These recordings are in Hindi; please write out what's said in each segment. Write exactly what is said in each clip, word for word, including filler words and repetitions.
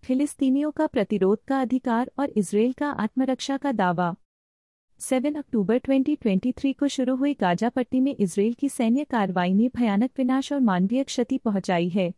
फिलिस्तीनियों का प्रतिरोध का अधिकार और इजरायल का आत्मरक्षा का दावा। सात अक्टूबर दो हज़ार तेईस को शुरू हुई गाजा पट्टी में इजरायल की सैन्य कार्रवाई ने भयानक विनाश और मानवीय क्षति पहुंचाई है।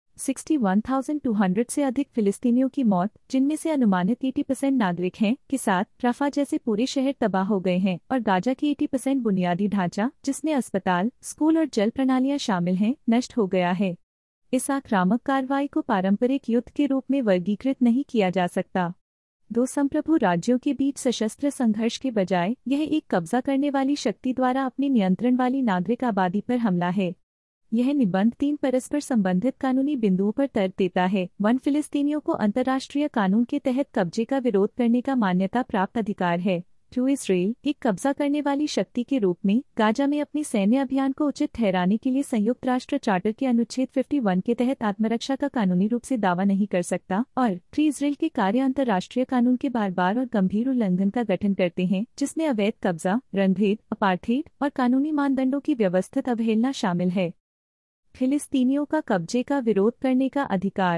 इकसठ हज़ार दो सौ से अधिक फिलिस्तीनियों की मौत, जिनमें से अनुमानित अस्सी परसेंट नागरिक हैं, के साथ रफा जैसे पूरे शहर तबाह हो गए हैं और गाजा की अस्सी परसेंट बुनियादी ढांचा, जिसमें अस्पताल, स्कूल और जल प्रणालियां शामिल हैं, नष्ट हो गया है। इस आक्रामक कार्रवाई को पारंपरिक युद्ध के रूप में वर्गीकृत नहीं किया जा सकता। दो संप्रभु राज्यों के बीच सशस्त्र संघर्ष के बजाय यह एक कब्जा करने वाली शक्ति द्वारा अपनी नियंत्रण वाली नागरिक आबादी पर हमला है। यह निबंध तीन परस्पर संबंधित कानूनी बिंदुओं पर तर्क देता है। वन फिलिस्तीनियों को अंतर्राष्ट्रीय कानून के तहत कब्जे का विरोध करने का मान्यता प्राप्त अधिकार है। टू इसराइल एक कब्जा करने वाली शक्ति के रूप में गाजा में अपनी सैन्य अभियान को उचित ठहराने के लिए संयुक्त राष्ट्र चार्टर के अनुच्छेद इक्यावन के तहत आत्मरक्षा का कानूनी रूप से दावा नहीं कर सकता, और थ्री इसराइल के कार्य अंतर्राष्ट्रीय कानून के बार बार और गंभीर उल्लंघन का गठन करते हैं, जिसमें अवैध कब्जा, रणभेद, अपार्थेड और कानूनी मानदंडों की व्यवस्थित अवहेलना शामिल है। फिलिस्तीनियों का कब्जे का विरोध करने का अधिकार।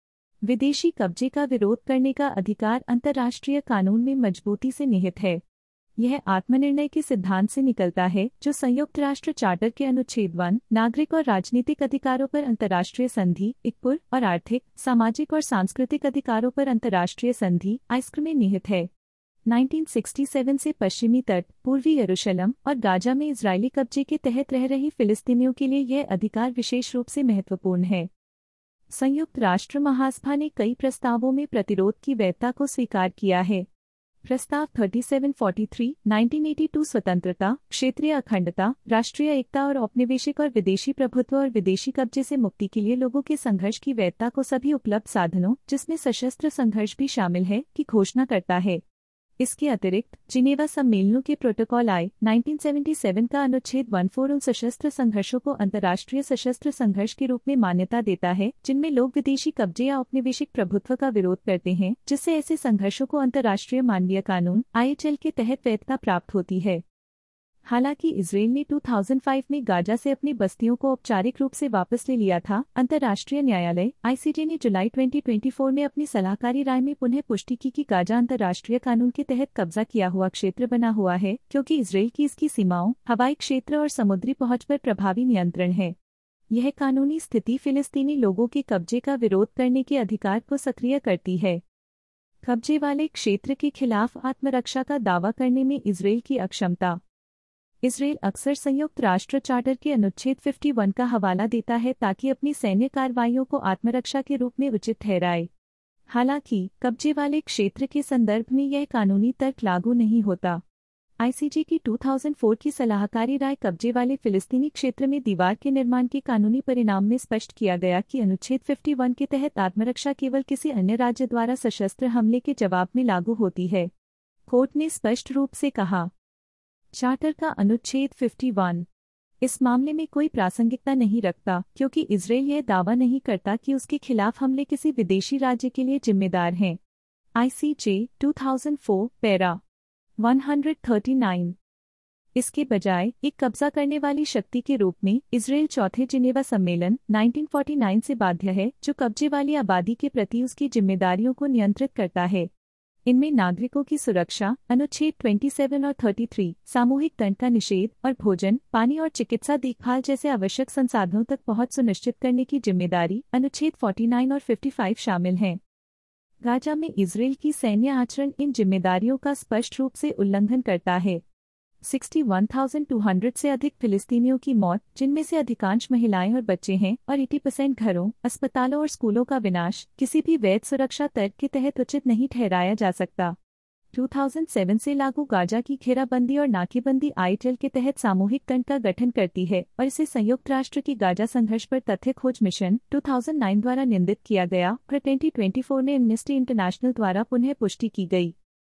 विदेशी कब्जे का विरोध करने का अधिकार अंतर्राष्ट्रीय कानून में मजबूती से निहित है। यह आत्मनिर्णय के सिद्धांत से निकलता है, जो संयुक्त राष्ट्र चार्टर के अनुच्छेद वन, नागरिक और राजनीतिक अधिकारों पर अंतर्राष्ट्रीय संधि इक्पुर और आर्थिक, सामाजिक और सांस्कृतिक अधिकारों पर अंतर्राष्ट्रीय संधि आइस्क्र में निहित है। उन्नीस सौ सरसठ से पश्चिमी तट, पूर्वी यरूशलेम और गाजा में इजरायली कब्जे के तहत रह रही फिलिस्तीनियों के लिए यह अधिकार विशेष रूप से महत्वपूर्ण है। संयुक्त राष्ट्र महासभा ने कई प्रस्तावों में प्रतिरोध की वैधता को स्वीकार किया है। प्रस्ताव सैंतीस सौ तैंतालीस, उन्नीस सौ बयासी स्वतंत्रता, क्षेत्रीय अखंडता, राष्ट्रीय एकता और औपनिवेशिक और विदेशी प्रभुत्व और विदेशी कब्जे से मुक्ति के लिए लोगों के संघर्ष की वैधता को सभी उपलब्ध साधनों, जिसमें सशस्त्र संघर्ष भी शामिल है, की घोषणा करता है। इसके अतिरिक्त जिनेवा सम्मेलनों के प्रोटोकॉल आई उन्नीस सौ सतहत्तर का अनुच्छेद चौदह उन सशस्त्र संघर्षों को अंतर्राष्ट्रीय सशस्त्र संघर्ष के रूप में मान्यता देता है, जिनमें लोग विदेशी कब्जे या औपनिवेशिक प्रभुत्व का विरोध करते हैं, जिससे ऐसे संघर्षों को अंतर्राष्ट्रीय मानवीय कानून आई एच एल के तहत वैधता प्राप्त होती है। हालांकि इजरायल ने दो हज़ार पाँच में गाजा से अपनी बस्तियों को औपचारिक रूप से वापस ले लिया था, अंतर्राष्ट्रीय न्यायालय आई सी जे ने जुलाई दो हज़ार चौबीस में अपनी सलाहकारी राय में पुनः पुष्टि की कि गाजा अंतर्राष्ट्रीय कानून के तहत कब्जा किया हुआ क्षेत्र बना हुआ है, क्योंकि इजरायल की इसकी सीमाओं, हवाई क्षेत्र और समुद्री पहुंच पर प्रभावी नियंत्रण है। यह कानूनी स्थिति फिलिस्तीनी लोगों के कब्जे का विरोध करने के अधिकार को सक्रिय करती है। कब्जे वाले क्षेत्र के खिलाफ आत्मरक्षा का दावा करने में इजरायल की अक्षमता। इजरायल अक्सर संयुक्त राष्ट्र चार्टर के अनुच्छेद इक्यावन का हवाला देता है ताकि अपनी सैन्य कार्रवाइयों को आत्मरक्षा के रूप में उचित ठहराए। हालांकि कब्जे वाले क्षेत्र के संदर्भ में यह कानूनी तर्क लागू नहीं होता। आई सी जे की दो हज़ार चार की सलाहकारी राय कब्जे वाले फिलिस्तीनी क्षेत्र में दीवार के निर्माण के कानूनी परिणाम में स्पष्ट किया गया कि अनुच्छेद इक्यावन के तहत आत्मरक्षा केवल किसी अन्य राज्य द्वारा सशस्त्र हमले के जवाब में लागू होती है। कोर्ट ने स्पष्ट रूप से कहा, चार्टर का अनुच्छेद इक्यावन इस मामले में कोई प्रासंगिकता नहीं रखता, क्योंकि इजरायल यह दावा नहीं करता कि उसके खिलाफ हमले किसी विदेशी राज्य के लिए जिम्मेदार हैं। आई सी जे दो हज़ार चार, पैरा एक सौ उनतालीस। इसके बजाय एक कब्जा करने वाली शक्ति के रूप में इजरायल चौथे जिनेवा सम्मेलन उन्नीस सौ उनचास से बाध्य है, जो कब्जे वाली आबादी के प्रति उसकी जिम्मेदारियों को नियंत्रित करता है। इनमें नागरिकों की सुरक्षा अनुच्छेद सत्ताईस और तैंतीस, सामूहिक दंड का निषेध और भोजन, पानी और चिकित्सा देखभाल जैसे आवश्यक संसाधनों तक पहुंच सुनिश्चित करने की जिम्मेदारी अनुच्छेद उनचास और पचपन शामिल हैं। गाजा में इजरायल की सैन्य आचरण इन जिम्मेदारियों का स्पष्ट रूप से उल्लंघन करता है। इकसठ हज़ार दो सौ से अधिक फिलिस्तीनियों की मौत, जिनमें से अधिकांश महिलाएं और बच्चे हैं, और अस्सी परसेंट घरों, अस्पतालों और स्कूलों का विनाश किसी भी वैध सुरक्षा तर्क के तहत उचित नहीं ठहराया जा सकता। दो हज़ार सात से लागू गाजा की घेराबंदी और नाकेबंदी आई एच एल के तहत सामूहिक दंड का गठन करती है, और इसे संयुक्त राष्ट्र की गाजा संघर्ष पर तथ्य खोज मिशन दो हज़ार नौ द्वारा निंदित किया गया और दो हज़ार चौबीस में एमनेस्टी इंटरनेशनल द्वारा पुनः पुष्टि की गई।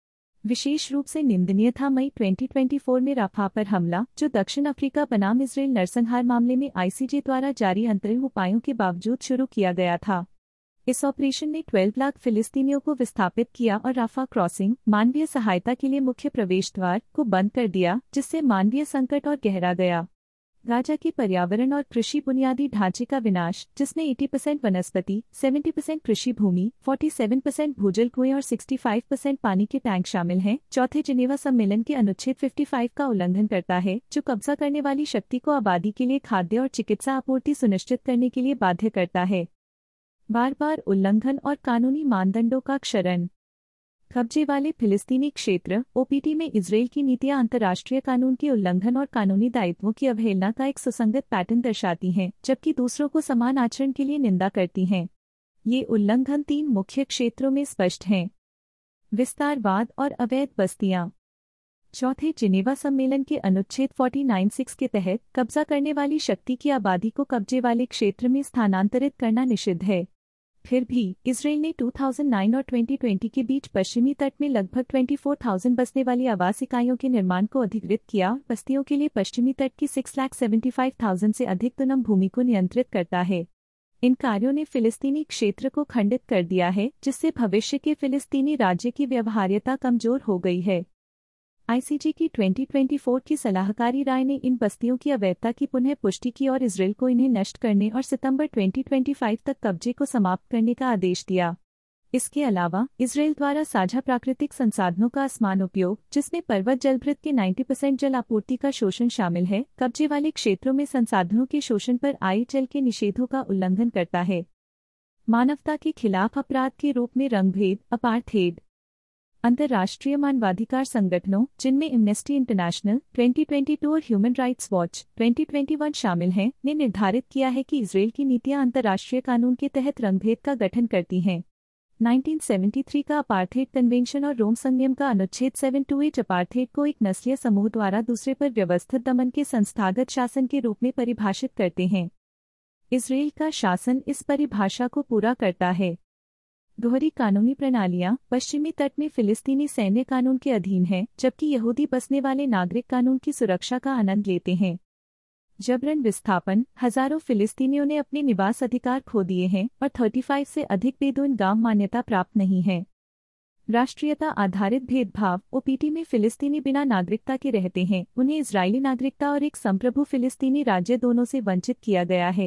विशेष रूप से निंदनीय था मई दो हज़ार चौबीस में राफा पर हमला, जो दक्षिण अफ्रीका बनाम इजरायल नरसंहार मामले में आई सी जे द्वारा जारी अंतरिम उपायों के बावजूद शुरू किया गया था। इस ऑपरेशन ने बारह लाख फिलिस्तीनियों को विस्थापित किया और राफा क्रॉसिंग, मानवीय सहायता के लिए मुख्य प्रवेश द्वार, को बंद कर दिया, जिससे मानवीय संकट और गहरा गया। गाजा के पर्यावरण और कृषि बुनियादी ढांचे का विनाश, जिसमें अस्सी परसेंट वनस्पति, सत्तर परसेंट कृषि भूमि, सैंतालीस परसेंट भूजल कुएं और पैंसठ परसेंट पानी के टैंक शामिल हैं, चौथे जिनेवा सम्मेलन के अनुच्छेद पचपन का उल्लंघन करता है, जो कब्जा करने वाली शक्ति को आबादी के लिए खाद्य और चिकित्सा आपूर्ति सुनिश्चित करने के लिए बाध्य करता है। बार बार उल्लंघन और कानूनी मानदंडों का क्षरण। कब्जे वाले फिलिस्तीनी क्षेत्र ओपीटी में इजरायल की नीतियां अंतर्राष्ट्रीय कानून के उल्लंघन और कानूनी दायित्वों की अवहेलना का एक सुसंगत पैटर्न दर्शाती हैं, जबकि दूसरों को समान आचरण के लिए निंदा करती हैं। ये उल्लंघन तीन मुख्य क्षेत्रों में स्पष्ट हैं: विस्तारवाद और अवैध बस्तियां। चौथे जिनेवा सम्मेलन के अनुच्छेद उनचास के तहत कब्जा करने वाली शक्ति की आबादी को कब्जे वाले क्षेत्र में स्थानांतरित करना निषिद्ध है। फिर भी इजरायल ने दो हज़ार नौ और दो हज़ार बीस के बीच पश्चिमी तट में लगभग चौबीस हज़ार बसने वाली आवास इकाइयों के निर्माण को अधिकृत किया। बस्तियों के लिए पश्चिमी तट की छह लाख पचहत्तर हज़ार से अधिक दुनम भूमि को नियंत्रित करता है। इन कार्यों ने फिलिस्तीनी क्षेत्र को खंडित कर दिया है, जिससे भविष्य के फिलिस्तीनी राज्य की व्यवहार्यता कमजोर हो गई है। आईसीजे की दो हज़ार चौबीस की सलाहकारी राय ने इन बस्तियों की अवैधता की पुनः पुष्टि की और इजरायल को इन्हें नष्ट करने और सितंबर दो हज़ार पच्चीस तक कब्जे को समाप्त करने का आदेश दिया। इसके अलावा इजरायल द्वारा साझा प्राकृतिक संसाधनों का असमान उपयोग, जिसमें पर्वत जलभृत के नब्बे परसेंट जल आपूर्ति का शोषण शामिल है, कब्जे वाले क्षेत्रों में संसाधनों के शोषण पर आईएचएल के निषेधों का उल्लंघन करता है। मानवता के खिलाफ अपराध के रूप में रंगभेद, अपार्थेड। अंतर्राष्ट्रीय मानवाधिकार संगठनों, जिनमें एम्नेस्टी इंटरनेशनल, दो हज़ार बाईस और ह्यूमन राइट्स वॉच, दो हज़ार इक्कीस शामिल हैं, ने निर्धारित किया है कि इजरायल की नीतियां अंतर्राष्ट्रीय कानून के तहत रंगभेद का गठन करती हैं। उन्नीस सौ तिहत्तर का अपार्थेड कन्वेंशन और रोम संयम का अनुच्छेद सात सौ अट्ठाईस अपार्थेड को एक नस्लीय समूह द्वारा दूसरे पर व्यवस्थित दमन के संस्थागत शासन के रूप में परिभाषित करते हैं। इजरायल का शासन इस परिभाषा को पूरा करता है। दोहरी कानूनी प्रणालियां पश्चिमी तट में फिलिस्तीनी सैन्य कानून के अधीन हैं, जबकि यहूदी बसने वाले नागरिक कानून की सुरक्षा का आनंद लेते हैं। जबरन विस्थापन, हजारों फिलिस्तीनियों ने अपने निवास अधिकार खो दिए हैं और पैंतीस से अधिक बेदून गांव मान्यता प्राप्त नहीं है। राष्ट्रीयता आधारित भेदभाव, ओपीटी में फिलिस्तीनी बिना नागरिकता के रहते हैं, उन्हें इजरायली नागरिकता और एक संप्रभु फिलिस्तीनी राज्य दोनों से वंचित किया गया है।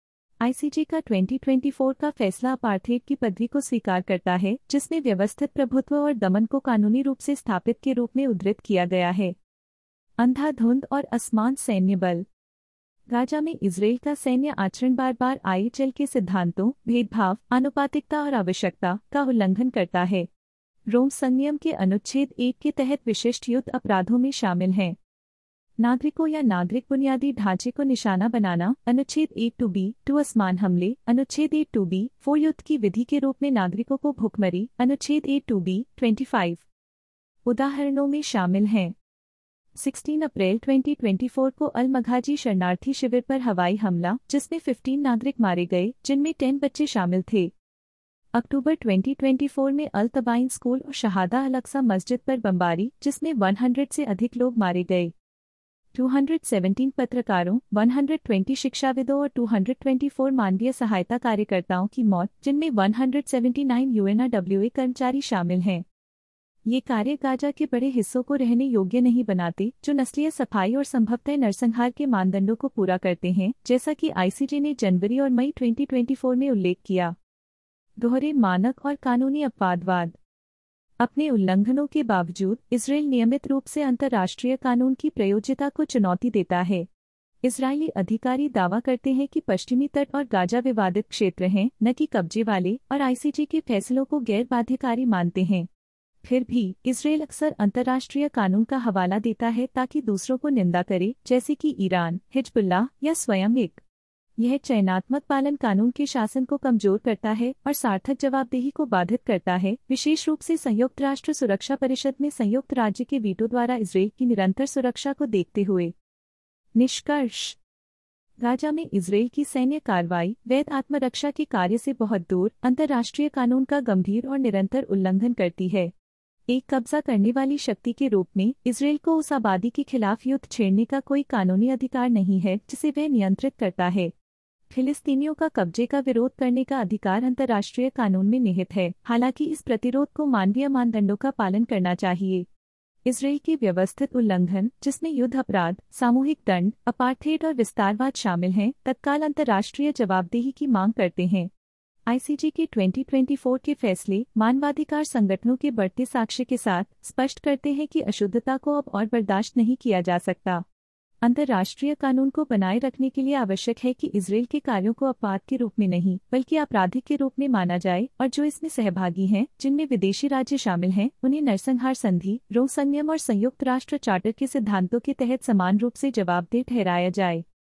आईसीजे का दो हज़ार चौबीस का फैसला अपार्थेड की पदवी को स्वीकार करता है, जिसमें व्यवस्थित प्रभुत्व और दमन को कानूनी रूप से स्थापित के रूप में उद्धृत किया गया है। अंधाधुंध और असमान सैन्य बल। गाजा में इजरायल का सैन्य आचरण बार बार आईएचएल के सिद्धांतों, भेदभाव, आनुपातिकता और आवश्यकता का उल्लंघन करता है। रोम संयम के अनुच्छेद एक के तहत विशिष्ट युद्ध अपराधों में शामिल हैं नागरिकों या नागरिक बुनियादी ढांचे को निशाना बनाना, अनुच्छेद एक टू बी टू असमान हमले, अनुच्छेद एक टू बी फोर युद्ध की विधि के रूप में नागरिकों को भूखमरी, अनुच्छेद एक टू बी पच्चीस उदाहरणों में शामिल हैं। सोलह अप्रैल दो हज़ार चौबीस को अल मघाजी शरणार्थी शिविर पर हवाई हमला, जिसमें पंद्रह नागरिक मारे गए, जिनमें दस बच्चे शामिल थे। अक्टूबर दो हज़ार चौबीस में अल तबाइन स्कूल और शहादा अल अक्सा मस्जिद पर बमबारी, जिसमें सौ से अधिक लोग मारे गए। दो सौ सत्रह पत्रकारों, एक सौ बीस शिक्षाविदों और दो सौ चौबीस मानवीय सहायता कार्यकर्ताओं की मौत, जिनमें एक सौ उन्यासी यूएनआरडब्ल्यूए कर्मचारी शामिल हैं। ये कार्य गाजा के बड़े हिस्सों को रहने योग्य नहीं बनाते, जो नस्लीय सफाई और संभवतः नरसंहार के मानदंडों को पूरा करते हैं, जैसा कि आईसीजे ने जनवरी और मई दो हज़ार चौबीस में उल्लेख किया। दोहरे मानक और कानूनी अपवादवाद। अपने उल्लंघनों के बावजूद इजरायल नियमित रूप से अंतर्राष्ट्रीय कानून की प्रयोज्यता को चुनौती देता है। इजरायली अधिकारी दावा करते हैं कि पश्चिमी तट और गाजा विवादित क्षेत्र हैं, न कि कब्जे वाले, और आईसीजे के फैसलों को गैर बाध्यकारी मानते हैं। फिर भी इजरायल अक्सर अंतर्राष्ट्रीय कानून का हवाला देता है ताकि दूसरों को निंदा करे, जैसे कि ईरान, हिजबुल्लाह या स्वयं एक। यह चयनात्मक पालन कानून के शासन को कमजोर करता है और सार्थक जवाबदेही को बाधित करता है, विशेष रूप से संयुक्त राष्ट्र सुरक्षा परिषद में संयुक्त राज्य के वीटो द्वारा इजरायल की निरंतर सुरक्षा को देखते हुए। निष्कर्ष। गाजा में इजरायल की सैन्य कार्रवाई वैध आत्मरक्षा के कार्य से बहुत दूर अंतर्राष्ट्रीय कानून का गंभीर और निरंतर उल्लंघन करती है। एक कब्जा करने वाली शक्ति के रूप में इजरायल को उस आबादी के खिलाफ युद्ध छेड़ने का कोई कानूनी अधिकार नहीं है जिसे वह नियंत्रित करता है। फिलिस्तीनियों का कब्जे का विरोध करने का अधिकार अंतर्राष्ट्रीय कानून में निहित है, हालांकि इस प्रतिरोध को मानवीय मानदंडों का पालन करना चाहिए। इसराइल की व्यवस्थित उल्लंघन, जिसमें युद्ध अपराध, सामूहिक दंड, अपार्थेड और विस्तारवाद शामिल हैं, तत्काल अंतर्राष्ट्रीय जवाबदेही की मांग करते हैं। आईसीजे के दो हज़ार चौबीस के फैसले मानवाधिकार संगठनों के बढ़ते साक्ष्य के साथ स्पष्ट करते हैं कि अशुद्धता को अब और बर्दाश्त नहीं किया जा सकता। अंतर्राष्ट्रीय कानून को बनाए रखने के लिए आवश्यक है कि इसराइल के कार्यों को अपवाद के रूप में नहीं बल्कि आपराधिक के रूप में माना जाए और जो इसमें सहभागी हैं, जिनमें विदेशी राज्य शामिल हैं, उन्हें नरसंहार संधि, रोम संयम और संयुक्त राष्ट्र चार्टर के सिद्धांतों के तहत समान रूप से जवाबदेह ठहराया जाए।